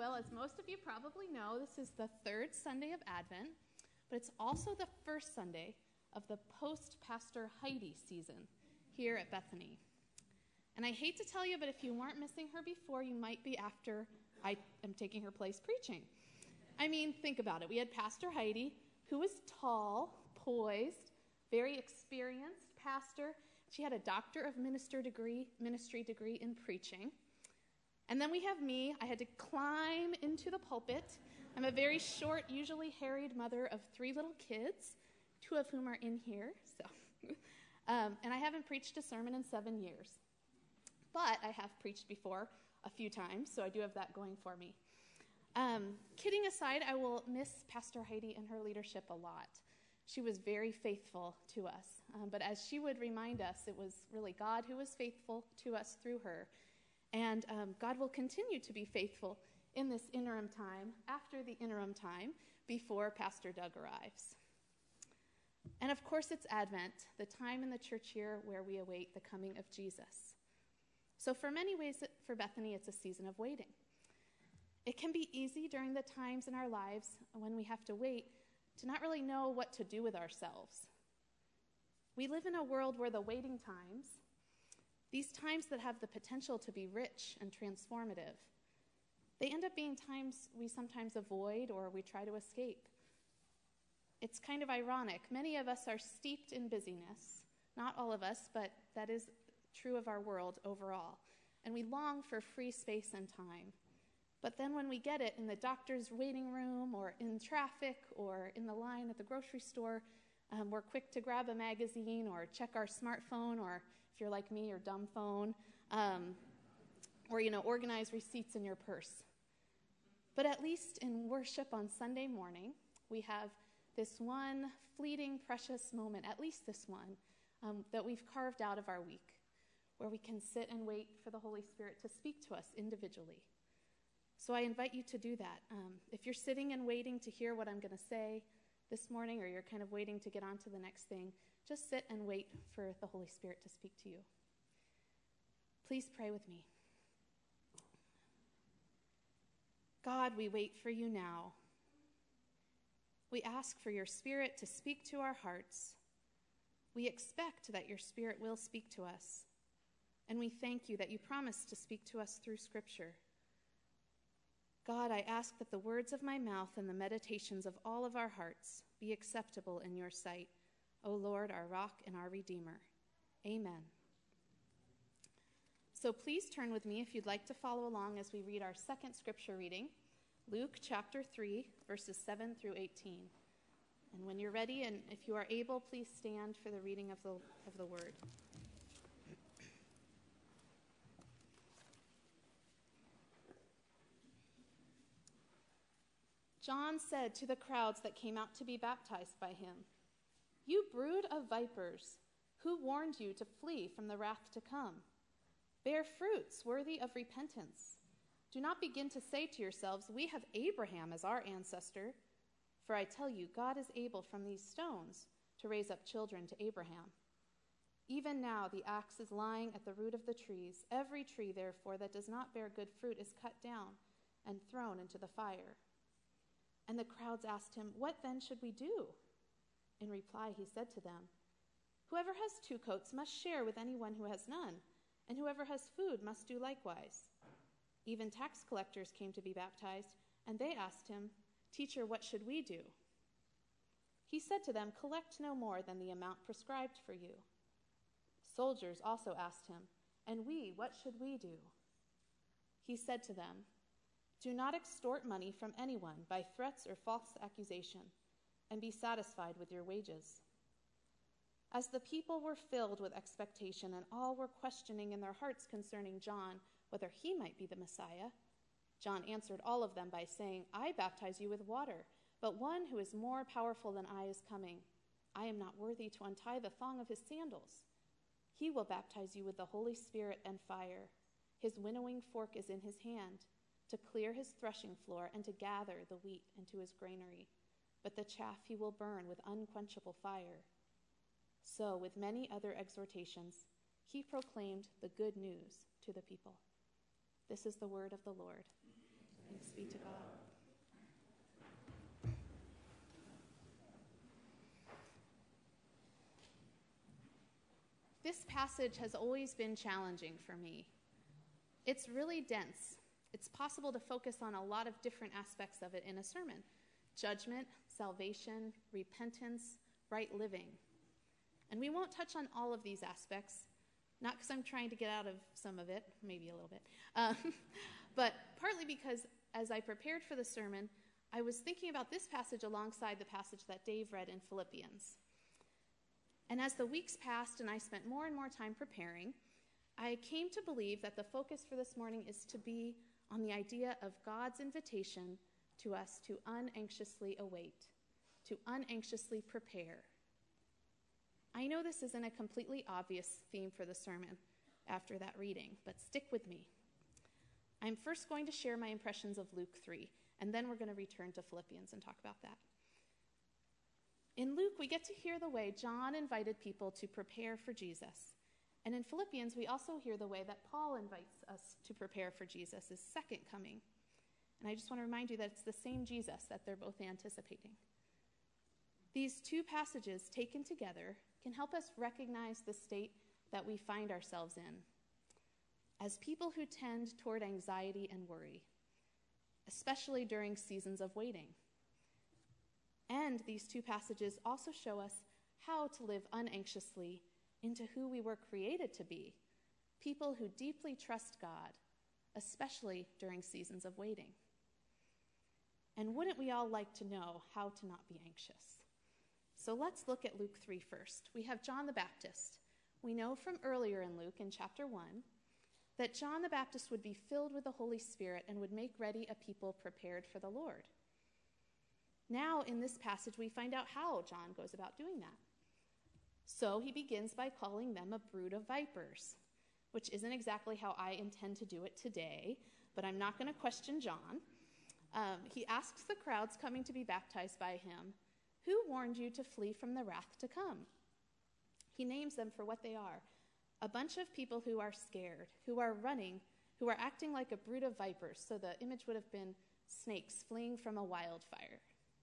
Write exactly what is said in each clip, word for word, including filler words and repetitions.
Well, as most of you probably know, this is the third Sunday of Advent, but it's also the first Sunday of the post-Pastor Heidi season here at Bethany. And I hate to tell you, but if you weren't missing her before, you might be after I am taking her place preaching. I mean, think about it. We had Pastor Heidi, who was tall, poised, very experienced pastor. She had a doctor of minister degree, ministry degree in preaching. And then we have me. I had to climb into the pulpit. I'm a very short, usually harried mother of three little kids, two of whom are in here. So, um, and I haven't preached a sermon in seven years. But I have preached before a few times, so I do have that going for me. Um, kidding aside, I will miss Pastor Heidi and her leadership a lot. She was very faithful to us. Um, but as she would remind us, it was really God who was faithful to us through her. And um, God will continue to be faithful in this interim time, after the interim time, before Pastor Doug arrives. And of course, it's Advent, the time in the church year where we await the coming of Jesus. So for many ways, for Bethany, it's a season of waiting. It can be easy during the times in our lives when we have to wait to not really know what to do with ourselves. We live in a world where the waiting times, these times that have the potential to be rich and transformative, they end up being times we sometimes avoid or we try to escape. It's kind of ironic. Many of us are steeped in busyness. Not all of us, but that is true of our world overall. And we long for free space and time. But then when we get it in the doctor's waiting room or in traffic or in the line at the grocery store, Um, we're quick to grab a magazine or check our smartphone, or if you're like me, your dumb phone, um, or, you know, organize receipts in your purse. But at least in worship on Sunday morning, we have this one fleeting, precious moment, at least this one, um, that we've carved out of our week, where we can sit and wait for the Holy Spirit to speak to us individually. So I invite you to do that. Um, if you're sitting and waiting to hear what I'm going to say this morning, or you're kind of waiting to get on to the next thing, just sit and wait for the Holy Spirit to speak to you. Please pray with me. God, we wait for you now. We ask for your Spirit to speak to our hearts. We expect that your Spirit will speak to us. And we thank you that you promise to speak to us through Scripture. God, I ask that the words of my mouth and the meditations of all of our hearts be acceptable in your sight, O Lord, our rock and our Redeemer. Amen. So please turn with me if you'd like to follow along as we read our second scripture reading, Luke chapter three, verses seven through eighteen. And when you're ready, and if you are able, please stand for the reading of the, of the word. John said to the crowds that came out to be baptized by him, "You brood of vipers, who warned you to flee from the wrath to come? Bear fruits worthy of repentance. Do not begin to say to yourselves, 'We have Abraham as our ancestor.' For I tell you, God is able from these stones to raise up children to Abraham. Even now the axe is lying at the root of the trees. Every tree, therefore, that does not bear good fruit is cut down and thrown into the fire." And the crowds asked him, "What then should we do?" In reply, he said to them, "Whoever has two coats must share with anyone who has none, and whoever has food must do likewise." Even tax collectors came to be baptized, and they asked him, "Teacher, what should we do?" He said to them, "Collect no more than the amount prescribed for you." Soldiers also asked him, "And we, what should we do?" He said to them, "Do not extort money from anyone by threats or false accusation, and be satisfied with your wages." As the people were filled with expectation and all were questioning in their hearts concerning John whether he might be the Messiah, John answered all of them by saying, "I baptize you with water, but one who is more powerful than I is coming. I am not worthy to untie the thong of his sandals. He will baptize you with the Holy Spirit and fire. His winnowing fork is in his hand, to clear his threshing floor and to gather the wheat into his granary, but the chaff he will burn with unquenchable fire." So, with many other exhortations, he proclaimed the good news to the people. This is the word of the Lord. Thanks Thanks be to God. This passage has always been challenging for me. It's really dense. It's possible to focus on a lot of different aspects of it in a sermon. Judgment, salvation, repentance, right living. And we won't touch on all of these aspects, not because I'm trying to get out of some of it, maybe a little bit, um, but partly because as I prepared for the sermon, I was thinking about this passage alongside the passage that Dave read in Philippians. And as the weeks passed and I spent more and more time preparing, I came to believe that the focus for this morning is to be on the idea of God's invitation to us to unanxiously await, to unanxiously prepare. I know this isn't a completely obvious theme for the sermon after that reading, but stick with me. I'm first going to share my impressions of Luke three, and then we're going to return to Philippians and talk about that. In Luke, we get to hear the way John invited people to prepare for Jesus. And in Philippians, we also hear the way that Paul invites us to prepare for Jesus' second coming. And I just want to remind you that it's the same Jesus that they're both anticipating. These two passages taken together can help us recognize the state that we find ourselves in as people who tend toward anxiety and worry, especially during seasons of waiting. And these two passages also show us how to live unanxiously into who we were created to be, people who deeply trust God, especially during seasons of waiting. And wouldn't we all like to know how to not be anxious? So let's look at Luke three first. We have John the Baptist. We know from earlier in Luke, in chapter one, that John the Baptist would be filled with the Holy Spirit and would make ready a people prepared for the Lord. Now, in this passage, we find out how John goes about doing that. So he begins by calling them a brood of vipers, which isn't exactly how I intend to do it today, but I'm not going to question John. Um, he asks the crowds coming to be baptized by him, "Who warned you to flee from the wrath to come?" He names them for what they are, a bunch of people who are scared, who are running, who are acting like a brood of vipers, so the image would have been snakes fleeing from a wildfire.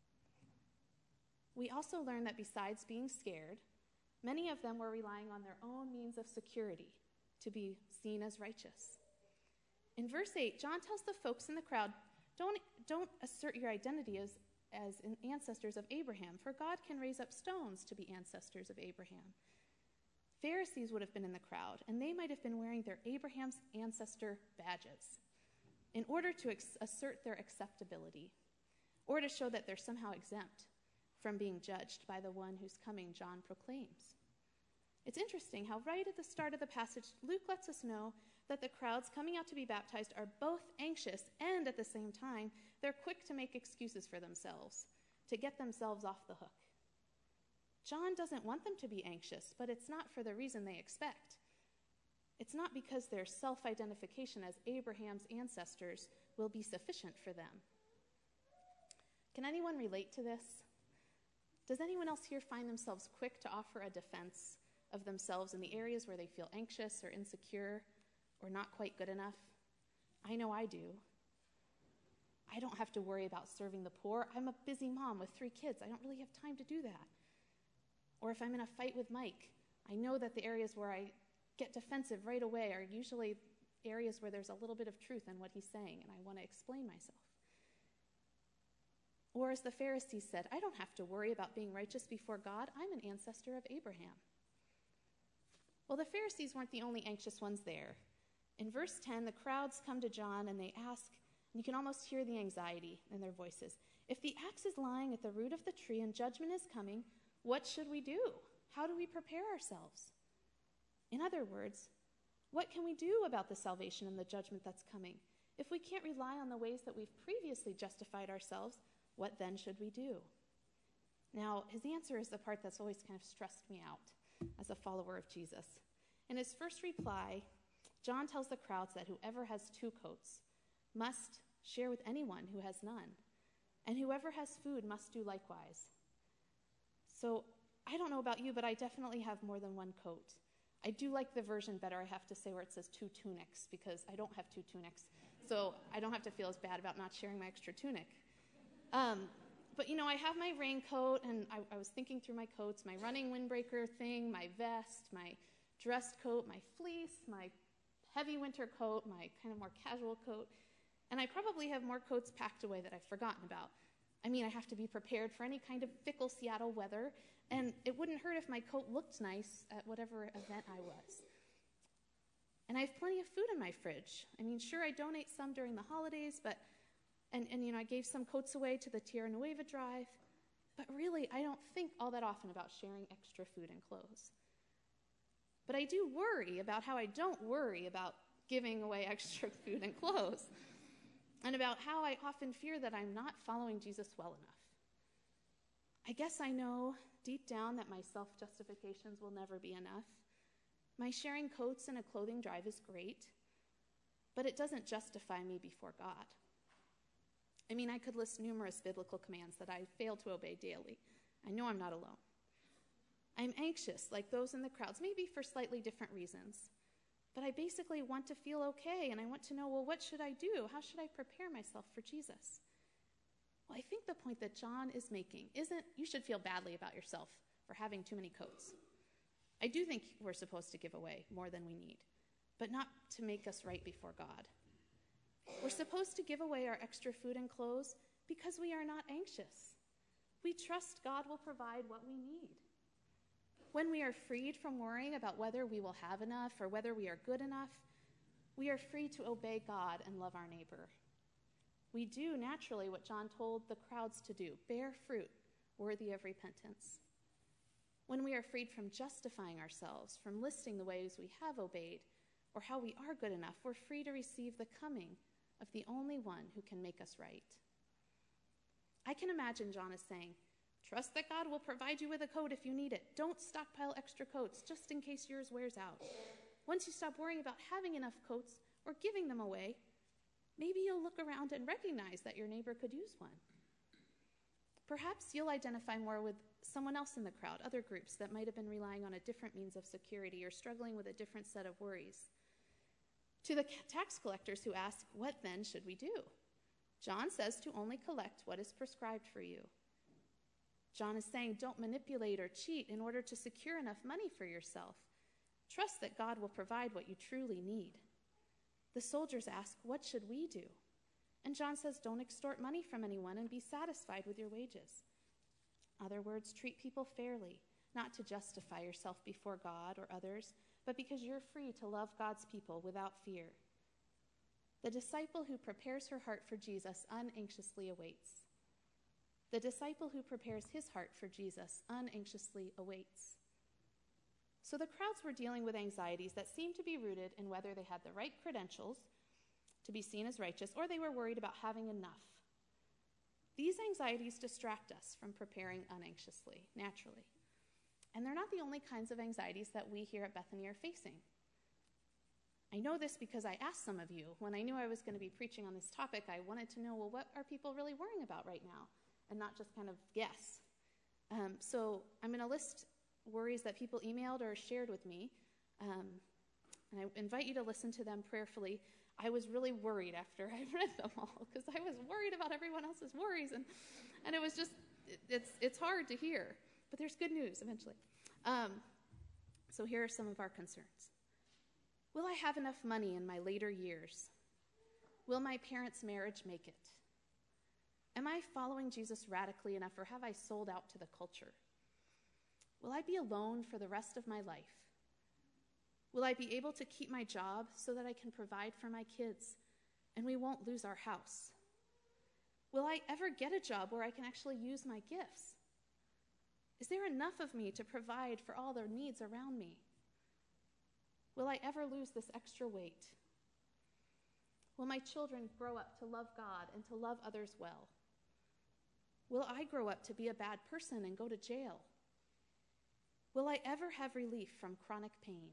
We also learn that besides being scared, many of them were relying on their own means of security to be seen as righteous. In verse eight, John tells the folks in the crowd, don't, don't assert your identity as, as ancestors of Abraham, for God can raise up stones to be ancestors of Abraham. Pharisees would have been in the crowd, and they might have been wearing their Abraham's ancestor badges in order to ex- assert their acceptability, or to show that they're somehow exempt from being judged by the one whose coming John proclaims. It's interesting how right at the start of the passage, Luke lets us know that the crowds coming out to be baptized are both anxious and at the same time, they're quick to make excuses for themselves, to get themselves off the hook. John doesn't want them to be anxious, but it's not for the reason they expect. It's not because their self-identification as Abraham's ancestors will be sufficient for them. Can anyone relate to this? Does anyone else here find themselves quick to offer a defense of themselves in the areas where they feel anxious or insecure or not quite good enough? I know I do. I don't have to worry about serving the poor. I'm a busy mom with three kids. I don't really have time to do that. Or if I'm in a fight with Mike, I know that the areas where I get defensive right away are usually areas where there's a little bit of truth in what he's saying, and I want to explain myself. Or as the Pharisees said, I don't have to worry about being righteous before God. I'm an ancestor of Abraham. Well, the Pharisees weren't the only anxious ones there. In verse ten, the crowds come to John and they ask, and you can almost hear the anxiety in their voices, if the axe is lying at the root of the tree and judgment is coming, what should we do? How do we prepare ourselves? In other words, what can we do about the salvation and the judgment that's coming? If we can't rely on the ways that we've previously justified ourselves, what then should we do? Now, his answer is the part that's always kind of stressed me out as a follower of Jesus. In his first reply, John tells the crowds that whoever has two coats must share with anyone who has none, and whoever has food must do likewise. So I don't know about you, but I definitely have more than one coat. I do like the version better, I have to say, where it says two tunics, because I don't have two tunics. so I don't have to feel as bad about not sharing my extra tunic. Um, but, you know, I have my raincoat, and I, I was thinking through my coats, my running windbreaker thing, my vest, my dress coat, my fleece, my heavy winter coat, my kind of more casual coat, and I probably have more coats packed away that I've forgotten about. I mean, I have to be prepared for any kind of fickle Seattle weather, and it wouldn't hurt if my coat looked nice at whatever event I was. And I have plenty of food in my fridge. I mean, sure, I donate some during the holidays, but, and, and you know, I gave some coats away to the Tierra Nueva Drive, but really, I don't think all that often about sharing extra food and clothes. But I do worry about how I don't worry about giving away extra food and clothes, and about how I often fear that I'm not following Jesus well enough. I guess I know deep down that my self-justifications will never be enough. My sharing coats in a clothing drive is great, but it doesn't justify me before God. I mean, I could list numerous biblical commands that I fail to obey daily. I know I'm not alone. I'm anxious, like those in the crowds, maybe for slightly different reasons. But I basically want to feel okay, and I want to know, well, what should I do? How should I prepare myself for Jesus? Well, I think the point that John is making isn't you should feel badly about yourself for having too many coats. I do think we're supposed to give away more than we need, but not to make us right before God. We're supposed to give away our extra food and clothes because we are not anxious. We trust God will provide what we need. When we are freed from worrying about whether we will have enough or whether we are good enough, we are free to obey God and love our neighbor. We do naturally what John told the crowds to do, bear fruit worthy of repentance. When we are freed from justifying ourselves, from listing the ways we have obeyed, or how we are good enough, we're free to receive the coming of the only one who can make us right. I can imagine John is saying, trust that God will provide you with a coat if you need it. Don't stockpile extra coats just in case yours wears out. Once you stop worrying about having enough coats or giving them away, maybe you'll look around and recognize that your neighbor could use one. Perhaps you'll identify more with someone else in the crowd, other groups that might have been relying on a different means of security or struggling with a different set of worries. To the tax collectors who ask, what then should we do? John says to only collect what is prescribed for you. John is saying, don't manipulate or cheat in order to secure enough money for yourself. Trust that God will provide what you truly need. The soldiers ask, what should we do? And John says, don't extort money from anyone and be satisfied with your wages. In other words, treat people fairly, not to justify yourself before God or others, but because you're free to love God's people without fear. The disciple who prepares her heart for Jesus unanxiously awaits. The disciple who prepares his heart for Jesus unanxiously awaits. So the crowds were dealing with anxieties that seemed to be rooted in whether they had the right credentials to be seen as righteous, or they were worried about having enough. These anxieties distract us from preparing unanxiously, naturally. And they're not the only kinds of anxieties that we here at Bethany are facing. I know this because I asked some of you, when I knew I was going to be preaching on this topic, I wanted to know, well, what are people really worrying about right now? And not just kind of guess. Um, so I'm going to list worries that people emailed or shared with me. Um, and I invite you to listen to them prayerfully. I was really worried after I read them all because I was worried about everyone else's worries. And, and it was just, it, it's, it's hard to hear. But there's good news eventually. Um, so here are some of our concerns. Will I have enough money in my later years? Will my parents' marriage make it? Am I following Jesus radically enough, or have I sold out to the culture? Will I be alone for the rest of my life? Will I be able to keep my job so that I can provide for my kids and we won't lose our house? Will I ever get a job where I can actually use my gifts? Is there enough of me to provide for all their needs around me? Will I ever lose this extra weight? Will my children grow up to love God and to love others well? Will I grow up to be a bad person and go to jail? Will I ever have relief from chronic pain?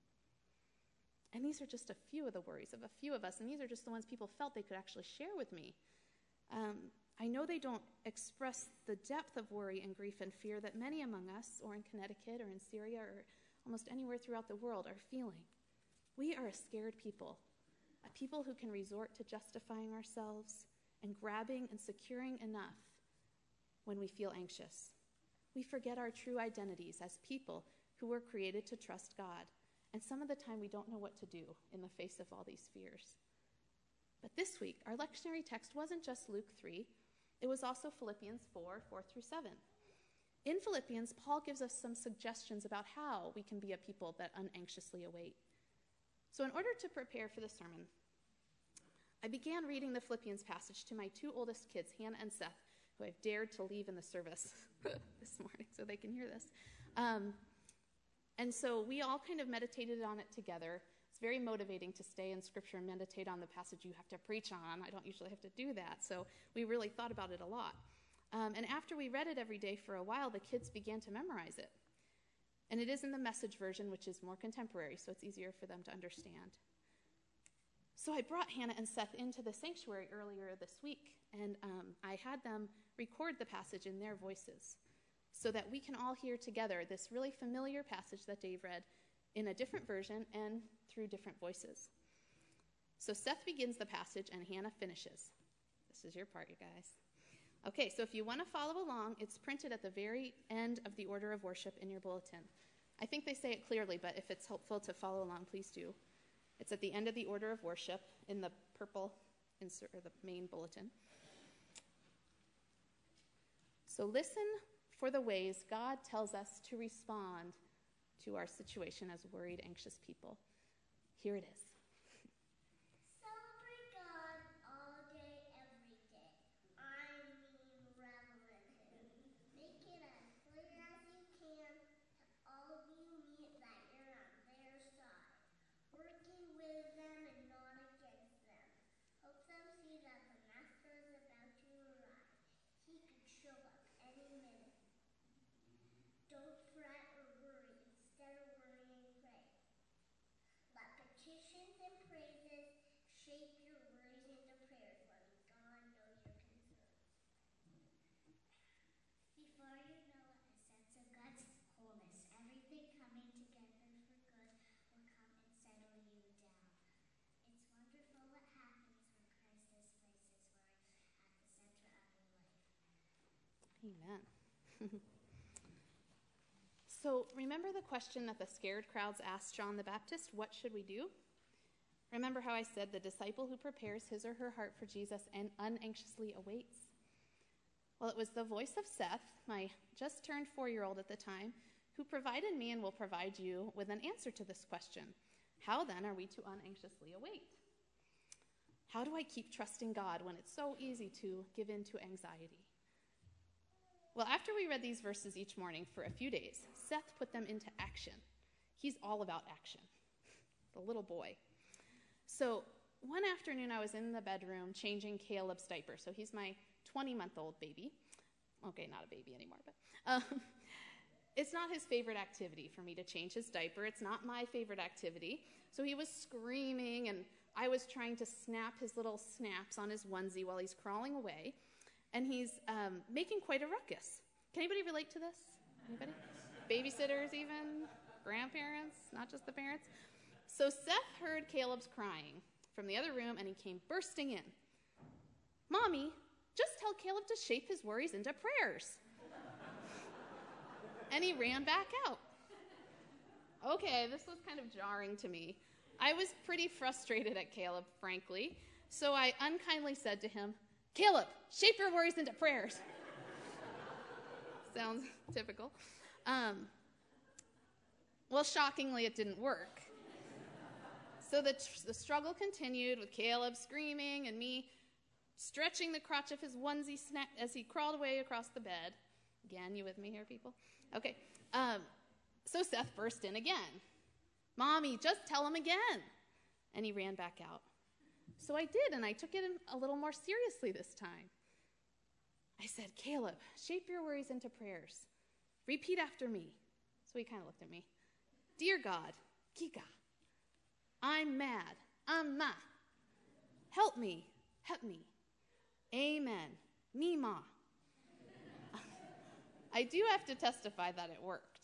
And these are just a few of the worries of a few of us, and these are just the ones people felt they could actually share with me. Um, I know they don't express the depth of worry and grief and fear that many among us, or in Connecticut or in Syria or almost anywhere throughout the world, are feeling. We are a scared people, a people who can resort to justifying ourselves and grabbing and securing enough when we feel anxious. We forget our true identities as people who were created to trust God. And some of the time we don't know what to do in the face of all these fears. But this week, our lectionary text wasn't just Luke three. It was also Philippians four, four through seven. In Philippians, Paul gives us some suggestions about how we can be a people that unanxiously await. So in order to prepare for the sermon, I began reading the Philippians passage to my two oldest kids, Hannah and Seth, who I've dared to leave in the service this morning so they can hear this. Um, and so we all kind of meditated on it together. It's very motivating to stay in Scripture and meditate on the passage you have to preach on. I don't usually have to do that, so we really thought about it a lot. Um, and after we read it every day for a while, the kids began to memorize it. And it is in the Message version, which is more contemporary, so it's easier for them to understand. So I brought Hannah and Seth into the sanctuary earlier this week, and um, I had them record the passage in their voices so that we can all hear together this really familiar passage that Dave read in a different version and through different voices. So Seth begins the passage and Hannah finishes. This is your part, you guys. Okay, so if you want to follow along, it's printed at the very end of the order of worship in your bulletin. I think they say it clearly, but if it's helpful to follow along, please do. It's at the end of the order of worship in the purple insert, or the main bulletin. So listen for the ways God tells us to respond to our situation as worried, anxious people. Here it is. Celebrate God all day, every day. I mean, revel in Him. Make it as clear as you can to all you meet that you're on their side, working with them and not against them. Hope them see that the Master is about to arrive. He could show up any minute. Don't fret or worry. Instead of worrying, pray. Let petitions and praises shape your worries into prayers, letting God know your concerns. Before you know it, a sense of God's wholeness, everything coming together for good, will come and settle you down. It's wonderful what happens when Christ is placed His word at the center of your life. Amen. So remember the question that the scared crowds asked John the Baptist, what should we do? Remember how I said the disciple who prepares his or her heart for Jesus and unanxiously awaits? Well, it was the voice of Seth, my just turned four-year-old at the time, who provided me and will provide you with an answer to this question. How then are we to unanxiously await? How do I keep trusting God when it's so easy to give in to anxiety? Well, after we read these verses each morning for a few days, Seth put them into action. He's all about action, the little boy. So one afternoon I was in the bedroom changing Caleb's diaper. So he's my twenty-month-old baby. Okay, not a baby anymore, but um, it's not his favorite activity for me to change his diaper. It's not my favorite activity. So he was screaming, and I was trying to snap his little snaps on his onesie while he's crawling away. And he's um, making quite a ruckus. Can anybody relate to this? Anybody? Babysitters even? Grandparents? Not just the parents? So Seth heard Caleb's crying from the other room, and he came bursting in. Mommy, just tell Caleb to shape his worries into prayers. And he ran back out. Okay, this was kind of jarring to me. I was pretty frustrated at Caleb, frankly. So I unkindly said to him, Caleb, shape your worries into prayers. Sounds typical. Um, well, shockingly, it didn't work. So the, tr- the struggle continued with Caleb screaming and me stretching the crotch of his onesie sna- as he crawled away across the bed. Again, you with me here, people? Okay. Um, so Seth burst in again. Mommy, just tell him again. And he ran back out. So I did, and I took it a little more seriously this time. I said, Caleb, shape your worries into prayers. Repeat after me. So he kind of looked at me. Dear God, Kika, I'm mad. I'm ma. Help me. Help me. Amen. Mima. I do have to testify that it worked.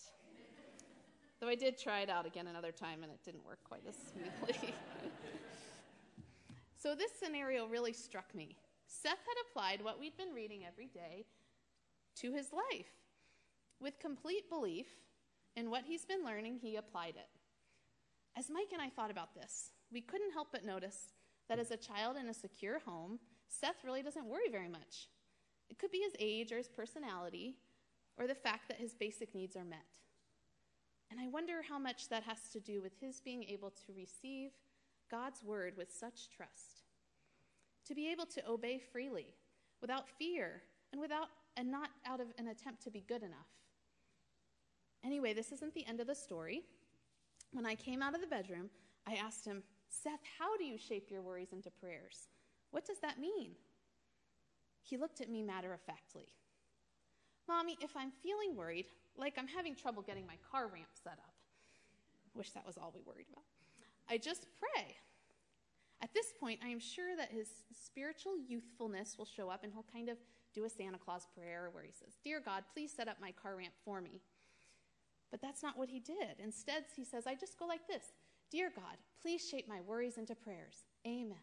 Though I did try it out again another time, and it didn't work quite as smoothly. So this scenario really struck me. Seth had applied what we'd been reading every day to his life. With complete belief in what he's been learning, he applied it. As Mike and I thought about this, we couldn't help but notice that as a child in a secure home, Seth really doesn't worry very much. It could be his age or his personality, or the fact that his basic needs are met. And I wonder how much that has to do with his being able to receive God's word with such trust, to be able to obey freely, without fear, and without and not out of an attempt to be good enough. Anyway, this isn't the end of the story. When I came out of the bedroom, I asked him, Seth, how do you shape your worries into prayers? What does that mean? He looked at me matter-of-factly. Mommy, if I'm feeling worried, like I'm having trouble getting my car ramp set up, wish that was all we worried about, I just pray. At this point, I am sure that his spiritual youthfulness will show up, and he'll kind of do a Santa Claus prayer where he says, Dear God, please set up my car ramp for me. But that's not what he did. Instead, he says, I just go like this. Dear God, please shape my worries into prayers. Amen.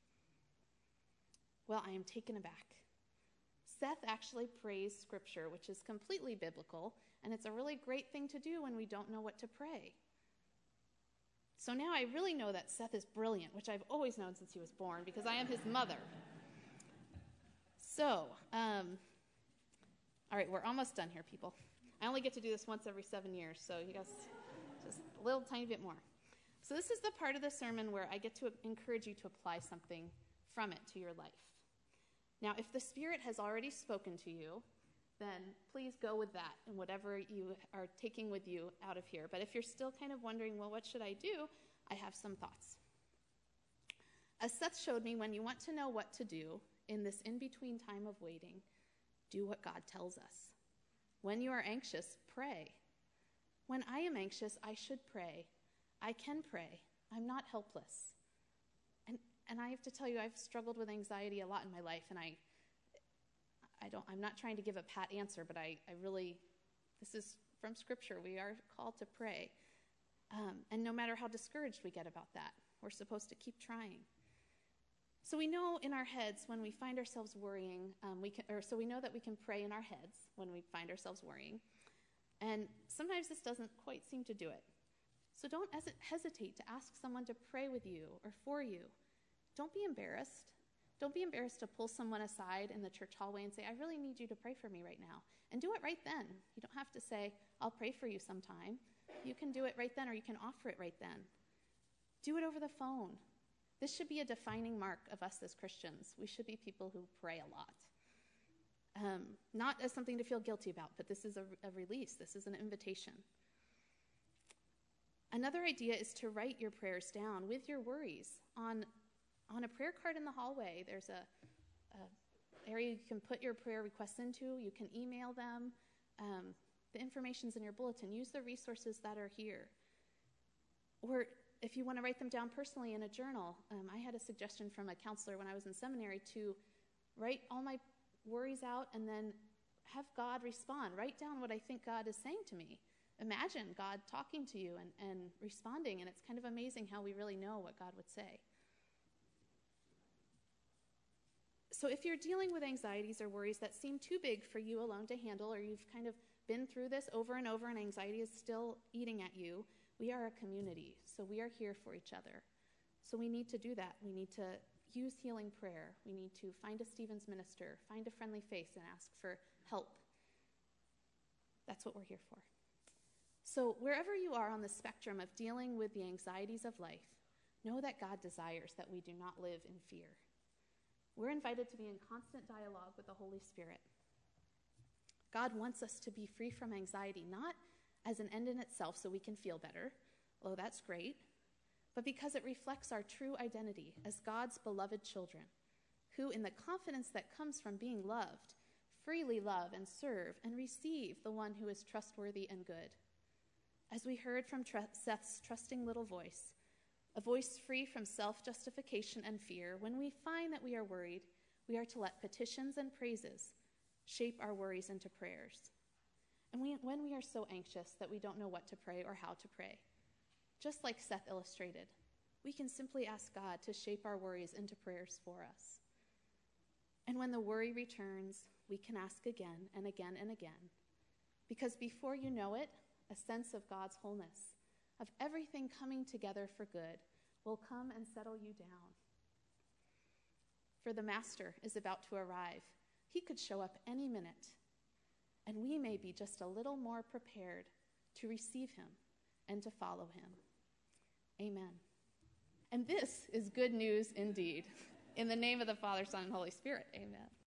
Well, I am taken aback. Seth actually prays scripture, which is completely biblical, and it's a really great thing to do when we don't know what to pray. So now I really know that Seth is brilliant, which I've always known since he was born, because I am his mother. So, um, all right, we're almost done here, people. I only get to do this once every seven years, so you guys, just a little tiny bit more. So this is the part of the sermon where I get to encourage you to apply something from it to your life. Now, if the Spirit has already spoken to you, then please go with that and whatever you are taking with you out of here. But if you're still kind of wondering, well, what should I do? I have some thoughts. As Seth showed me, when you want to know what to do in this in-between time of waiting, do what God tells us. When you are anxious, pray. When I am anxious, I should pray. I can pray. I'm not helpless. And and I have to tell you, I've struggled with anxiety a lot in my life, and I I don't I'm not trying to give a pat answer, but I, I really this is from Scripture. We are called to pray. Um, and no matter how discouraged we get about that, we're supposed to keep trying. So we know in our heads when we find ourselves worrying, um, we can, or so we know that we can pray in our heads when we find ourselves worrying. And sometimes this doesn't quite seem to do it. So don't hes- hesitate to ask someone to pray with you or for you. Don't be embarrassed. Don't be embarrassed to pull someone aside in the church hallway and say, I really need you to pray for me right now. And do it right then. You don't have to say, I'll pray for you sometime. You can do it right then, or you can offer it right then. Do it over the phone. This should be a defining mark of us as Christians. We should be people who pray a lot. Um, not as something to feel guilty about, but this is a, a release. This is an invitation. Another idea is to write your prayers down with your worries on, on a prayer card in the hallway. There's a, a area you can put your prayer requests into. You can email them. Um, the information's in your bulletin. Use the resources that are here. Or if you want to write them down personally in a journal, um, I had a suggestion from a counselor when I was in seminary to write all my worries out and then have God respond. Write down what I think God is saying to me. Imagine God talking to you and, and responding, and it's kind of amazing how we really know what God would say. So if you're dealing with anxieties or worries that seem too big for you alone to handle, or you've kind of been through this over and over and anxiety is still eating at you, we are a community, so we are here for each other. So we need to do that. We need to use healing prayer. We need to find a Stevens minister, find a friendly face, and ask for help. That's what we're here for. So wherever you are on the spectrum of dealing with the anxieties of life, know that God desires that we do not live in fear. We're invited to be in constant dialogue with the Holy Spirit. God wants us to be free from anxiety, not as an end in itself so we can feel better, although that's great, but because it reflects our true identity as God's beloved children, who in the confidence that comes from being loved, freely love and serve and receive the one who is trustworthy and good. As we heard from Tr- Seth's trusting little voice, a voice free from self-justification and fear, when we find that we are worried, we are to let petitions and praises shape our worries into prayers. And we, when we are so anxious that we don't know what to pray or how to pray, just like Seth illustrated, we can simply ask God to shape our worries into prayers for us. And when the worry returns, we can ask again and again and again, because before you know it, a sense of God's wholeness, of everything coming together for good, will come and settle you down. For the Master is about to arrive. He could show up any minute, and we may be just a little more prepared to receive him and to follow him. Amen. And this is good news indeed. In the name of the Father, Son, and Holy Spirit, amen.